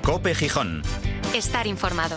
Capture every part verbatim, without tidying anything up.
COPE Gijón. Estar informado.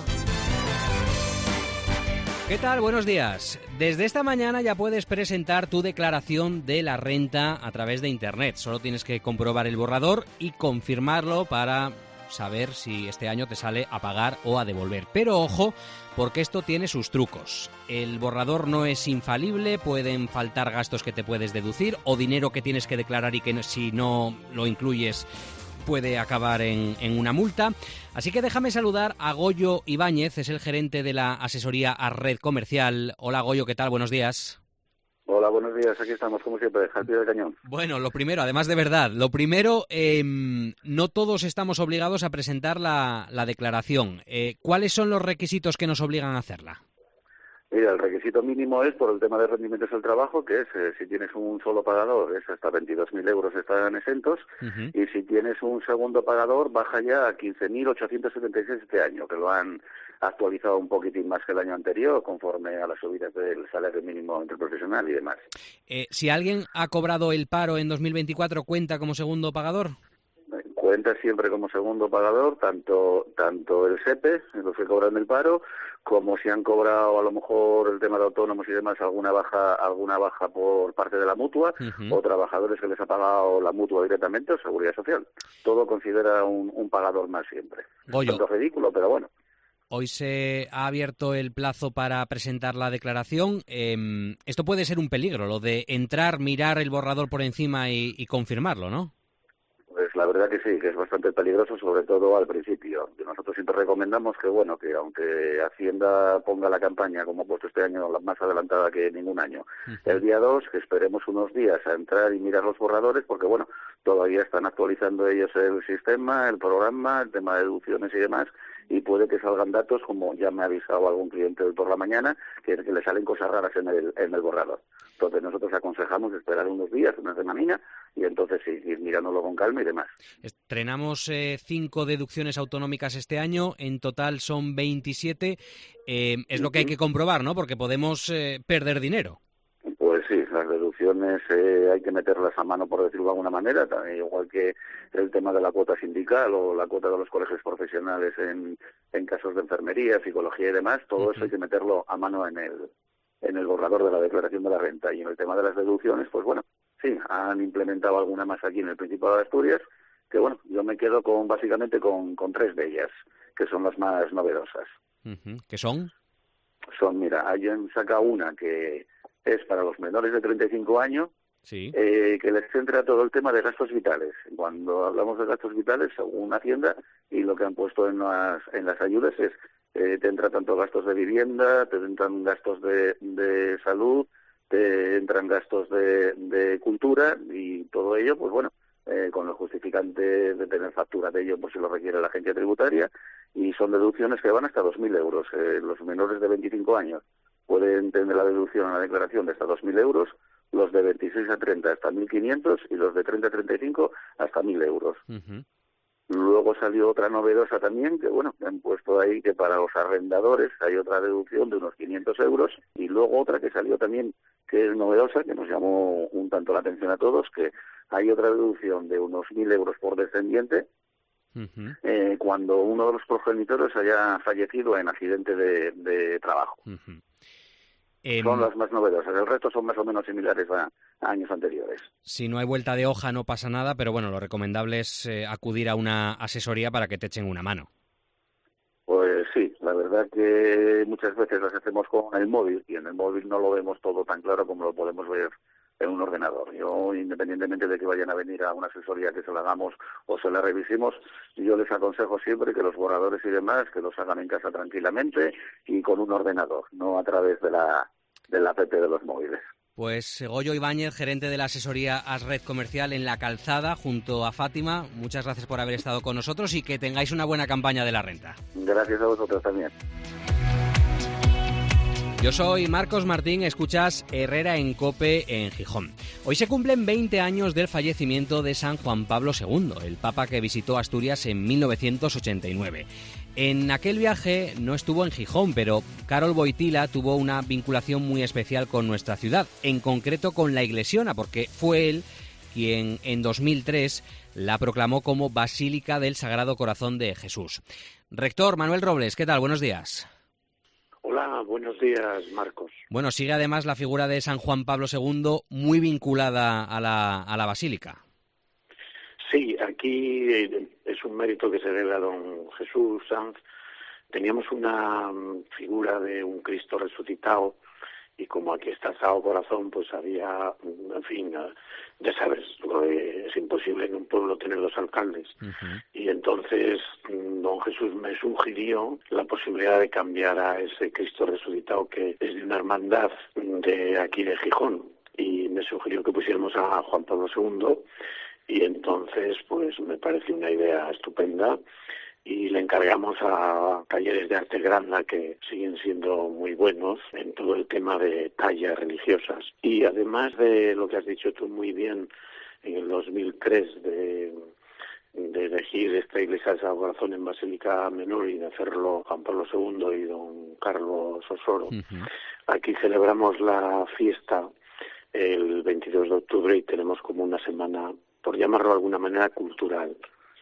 ¿Qué tal? Buenos días. Desde esta mañana ya puedes presentar tu declaración de la renta a través de Internet. Solo tienes que comprobar el borrador y confirmarlo para saber si este año te sale a pagar o a devolver. Pero ojo, porque esto tiene sus trucos. El borrador no es infalible, pueden faltar gastos que te puedes deducir o dinero que tienes que declarar y que si no lo incluyes puede acabar en, en una multa. Así que déjame saludar a Goyo Ibáñez, es el gerente de la asesoría Asred Comercial. Hola Goyo, ¿qué tal? Buenos días. Hola, buenos días. Aquí estamos, como siempre, al pie del cañón. Bueno, lo primero, además de verdad, lo primero, eh, no todos estamos obligados a presentar la, la declaración. Eh, ¿Cuáles son los requisitos que nos obligan a hacerla? Mira, el requisito mínimo es por el tema de rendimientos del trabajo, que es eh, si tienes un solo pagador, es hasta veintidós mil euros están exentos, uh-huh. Y si tienes un segundo pagador, baja ya a quince mil ochocientos setenta y seis este año, que lo han actualizado un poquitín más que el año anterior, conforme a las subidas del salario mínimo interprofesional y demás. Eh, si alguien ha cobrado el paro en dos mil veinticuatro, ¿cuenta como segundo pagador? Cuenta siempre como segundo pagador, tanto tanto el S E P E, los que cobran el paro, como si han cobrado a lo mejor el tema de autónomos y demás, alguna baja alguna baja por parte de la mutua, uh-huh. O trabajadores que les ha pagado la mutua directamente o seguridad social. Todo considera un, un pagador más siempre. Goyo. Es ridículo, pero bueno. Hoy se ha abierto el plazo para presentar la declaración. Eh, esto puede ser un peligro, lo de entrar, mirar el borrador por encima y, y confirmarlo, ¿no? Pues la verdad que sí, que es bastante peligroso, sobre todo al principio. Nosotros siempre recomendamos que, bueno, que aunque Hacienda ponga la campaña, como ha puesto este año, más adelantada que ningún año, uh-huh. El día dos, que esperemos unos días a entrar y mirar los borradores, porque, bueno, todavía están actualizando ellos el sistema, el programa, el tema de deducciones y demás, y puede que salgan datos, como ya me ha avisado algún cliente hoy por la mañana, que, que le salen cosas raras en el, en el borrador. Entonces nosotros aconsejamos esperar unos días, una semanina, y entonces sí, ir mirándolo con calma y demás. Estrenamos eh, cinco deducciones autonómicas este año, en total son veintisiete. Eh, es lo que hay que comprobar, ¿no? Porque podemos eh, perder dinero. Pues sí, las deducciones eh, hay que meterlas a mano, por decirlo de alguna manera, también, igual que el tema de la cuota sindical o la cuota de los colegios profesionales en, en casos de enfermería, psicología y demás, todo uh-huh. Eso hay que meterlo a mano en el en el borrador de la declaración de la renta. Y en el tema de las deducciones, pues bueno, sí, han implementado alguna más aquí en el Principado de Asturias, que bueno, yo me quedo con básicamente con, con tres de ellas, que son las más novedosas. Uh-huh. ¿Qué son? Son, mira, hayan sacado una que es para los menores de treinta y cinco años, sí. eh, que les centra todo el tema de gastos vitales. Cuando hablamos de gastos vitales, según Hacienda, y lo que han puesto en las, en las ayudas es Eh, te entra tanto gastos de vivienda, te entran gastos de, de salud, te entran gastos de, de cultura y todo ello, pues bueno, eh, con el justificante de tener factura de ello por si lo requiere la agencia tributaria, y son deducciones que van hasta dos mil euros. Eh, los menores de veinticinco años pueden tener la deducción en la declaración de hasta dos mil euros, los de veintiséis a treinta hasta mil quinientos y los de treinta a treinta y cinco hasta mil euros. Uh-huh. Luego salió otra novedosa también, que bueno, han puesto ahí que para los arrendadores hay otra deducción de unos quinientos euros, y luego otra que salió también, que es novedosa, que nos llamó un tanto la atención a todos, que hay otra deducción de unos mil euros por descendiente, uh-huh. eh, cuando uno de los progenitores haya fallecido en accidente de, de trabajo. Uh-huh. Eh, son las más novedosas, el resto son más o menos similares a, a años anteriores. Si no hay vuelta de hoja no pasa nada, pero bueno, lo recomendable es eh, acudir a una asesoría para que te echen una mano. Pues sí, la verdad que muchas veces las hacemos con el móvil, y en el móvil no lo vemos todo tan claro como lo podemos ver en un ordenador. Yo, independientemente de que vayan a venir a una asesoría que se la hagamos o se la revisemos, yo les aconsejo siempre que los borradores y demás, que los hagan en casa tranquilamente y con un ordenador, no a través de la de la app de los móviles. Pues Goyo Ibáñez, gerente de la asesoría Asred Comercial en La Calzada, junto a Fátima, muchas gracias por haber estado con nosotros y que tengáis una buena campaña de la renta. Gracias a vosotros también. Yo soy Marcos Martín, escuchas Herrera en COPE en Gijón. Hoy se cumplen veinte años del fallecimiento de San Juan Pablo segundo, el papa que visitó Asturias en mil novecientos ochenta y nueve. En aquel viaje no estuvo en Gijón, pero Karol Wojtyła tuvo una vinculación muy especial con nuestra ciudad, en concreto con la Iglesiona, porque fue él quien en dos mil tres la proclamó como Basílica del Sagrado Corazón de Jesús. Rector Manuel Robles, ¿qué tal? Buenos días. Hola, buenos días, Marcos. Bueno, sigue además la figura de San Juan Pablo segundo muy vinculada a la, a la Basílica. Sí, aquí es un mérito que se debe a don Jesús Sanz. Teníamos una figura de un Cristo resucitado y como aquí está el Sagrado Corazón, pues había, en fin, ya sabes, es imposible en un pueblo tener dos alcaldes. Uh-huh. Y entonces don Jesús me sugirió la posibilidad de cambiar a ese Cristo resucitado que es de una hermandad de aquí de Gijón. Y me sugirió que pusiéramos a Juan Pablo segundo y entonces pues me pareció una idea estupenda. Y le encargamos a talleres de arte granda que siguen siendo muy buenos en todo el tema de tallas religiosas. Y además de lo que has dicho tú muy bien en el dos mil tres de, de elegir esta iglesia del Sagrado Corazón en Basílica Menor y de hacerlo Juan Pablo segundo y don Carlos Osoro, uh-huh. Aquí celebramos la fiesta el veintidós de octubre y tenemos como una semana, por llamarlo de alguna manera, cultural,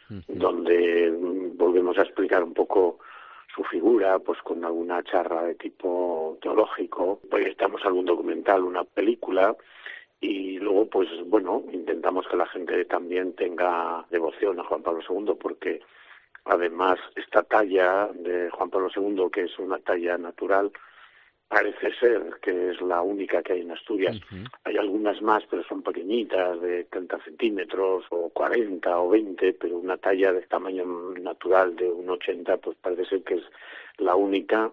donde volvemos a explicar un poco su figura, pues con alguna charla de tipo teológico, proyectamos algún documental, una película, y luego, pues bueno, intentamos que la gente también tenga devoción a Juan Pablo segundo, porque además esta talla de Juan Pablo segundo, que es una talla natural, parece ser que es la única que hay en Asturias. Uh-huh. Hay algunas más, pero son pequeñitas, de treinta centímetros, o cuarenta, o veinte, pero una talla de tamaño natural de un ochenta, pues parece ser que es la única.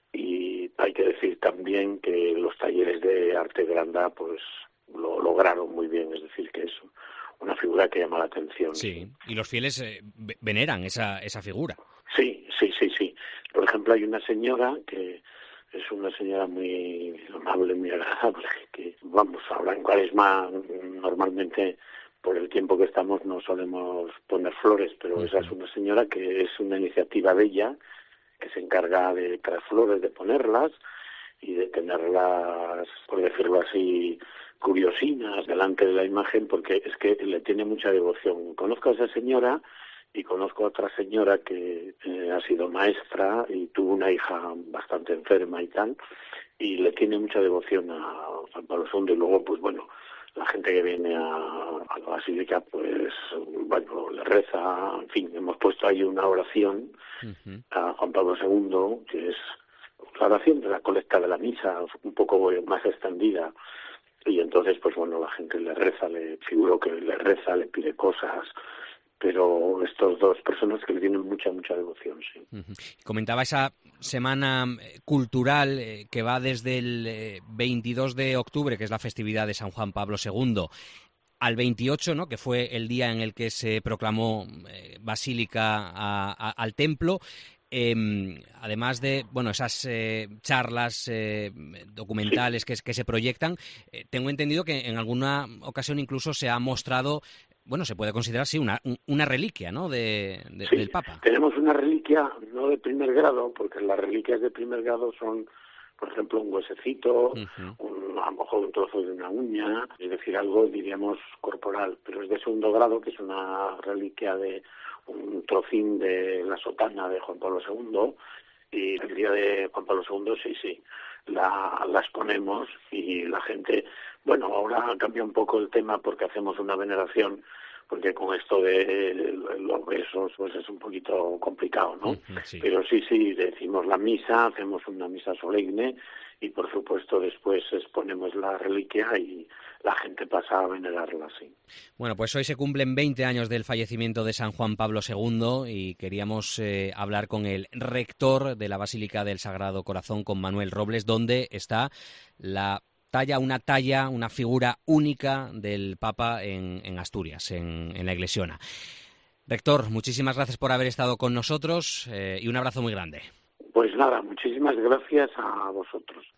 Y hay que decir también que los talleres de arte granda, pues lo lograron muy bien, es decir, que es una figura que llama la atención. Sí, y los fieles eh, veneran esa, esa figura. Sí, sí, sí, sí. Por ejemplo, hay una señora que es una señora muy amable, muy agradable, que vamos, ahora en Cuaresma normalmente por el tiempo que estamos no solemos poner flores, pero uh-huh. Esa es una señora que es una iniciativa de ella, que se encarga de traer flores, de ponerlas y de tenerlas, por decirlo así, curiosinas delante de la imagen, porque es que le tiene mucha devoción. Conozco a esa señora y conozco a otra señora que eh, ha sido maestra y tuvo una hija bastante enferma y tal, y le tiene mucha devoción a Juan Pablo segundo, y luego, pues bueno, la gente que viene a, a la Basílica, pues, bueno, le reza, en fin, hemos puesto ahí una oración uh-huh. a Juan Pablo segundo, que es la oración de la colecta de la misa, un poco más extendida, y entonces, pues bueno, la gente le reza, le figuro que le reza, le pide cosas, pero estos dos personas que le tienen mucha, mucha devoción, sí. Uh-huh. Comentaba esa semana cultural eh, que va desde el eh, veintidós de octubre, que es la festividad de San Juan Pablo segundo, al veintiocho, ¿no?, que fue el día en el que se proclamó eh, Basílica a, a, al templo. Eh, además de, bueno, esas eh, charlas eh, documentales sí. que, que se proyectan, eh, tengo entendido que en alguna ocasión incluso se ha mostrado, bueno, se puede considerar, sí, una, una reliquia, ¿no?, de, de, sí, del Papa. Tenemos una reliquia, no de primer grado, porque las reliquias de primer grado son, por ejemplo, un huesecito, uh-huh. un, a lo mejor un trozo de una uña, es decir, algo, diríamos, corporal, pero es de segundo grado, que es una reliquia de un trocín de la sotana de Juan Pablo segundo, y el día de Juan Pablo segundo, sí, sí, la, las ponemos y la gente, bueno, ahora cambia un poco el tema porque hacemos una veneración, porque con esto de los besos pues es un poquito complicado, ¿no? Uh-huh, sí. Pero sí, sí, decimos la misa, hacemos una misa solemne y por supuesto después exponemos la reliquia y la gente pasa a venerarla, sí. Bueno, pues hoy se cumplen veinte años del fallecimiento de San Juan Pablo segundo y queríamos eh, hablar con el rector de la Basílica del Sagrado Corazón, con Manuel Robles, donde está la talla, una talla, una figura única del Papa en, en Asturias, en, en la Iglesiona. Rector, muchísimas gracias por haber estado con nosotros eh, y un abrazo muy grande. Pues nada, muchísimas gracias a vosotros.